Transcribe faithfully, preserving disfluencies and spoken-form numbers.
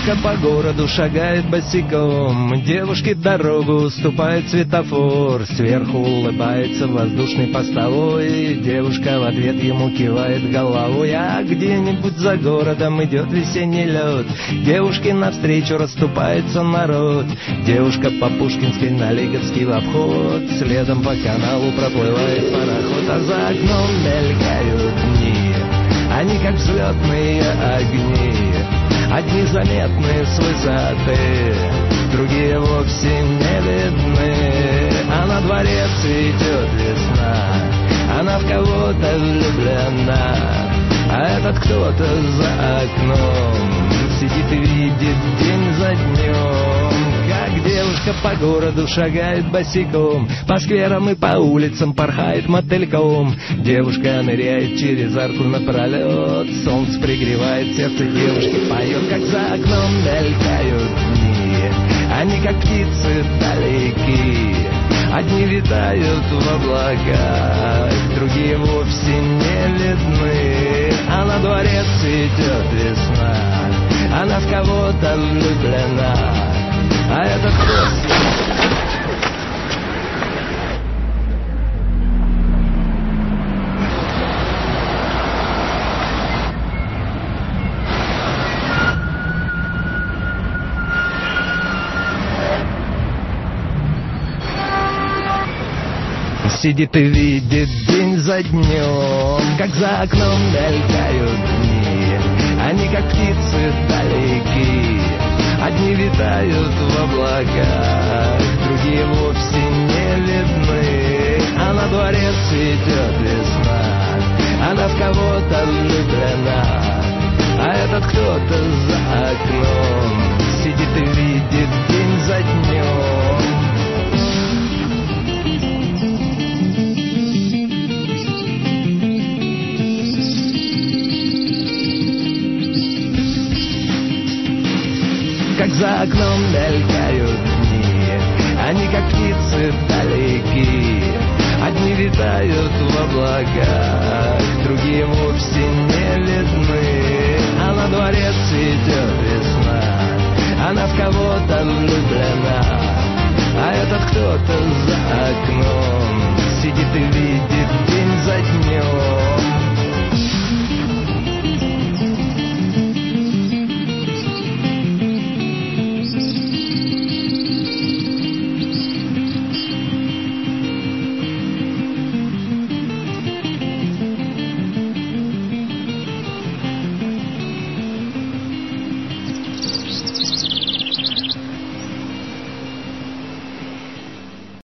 Девушка по городу шагает босиком, девушке дорогу уступает светофор. Сверху улыбается воздушный постовой, девушка в ответ ему кивает головой. А где-нибудь за городом идет весенний лед, девушке навстречу расступается народ. Девушка по Пушкинской на Лиговский в обход, следом по каналу проплывает пароход. А за окном мелькают дни, они как взлетные огни. Одни заметны с высоты, другие вовсе не видны. А на дворе цветет весна, она в кого-то влюблена. А этот кто-то за окном сидит и видит день за днем, как девушка по городу шагает босиком, по скверам и по улицам порхает мотыльком. Девушка ныряет через арку напролет, солнце пригревает сердце девушки, поет, как за окном мелькают дни. Они как птицы далеки, одни витают в облаках, другие вовсе не видны. А на дворе цветет весна, она в кого-то влюблена. А этот кто? Сидит и видит день за днем, как за окном мелькают дни. Они как птицы далеки, одни витают в облаках, другие вовсе не видны. А на дворе цветет весна, она в кого-то влюблена. А этот кто-то за окном сидит и видит день за днем. Как за окном мелькают дни, они как птицы далеки, одни витают в облаках, другие вовсе не видны. А на дворе цветет весна, она в кого-то влюблена. А этот кто-то за окном сидит и видит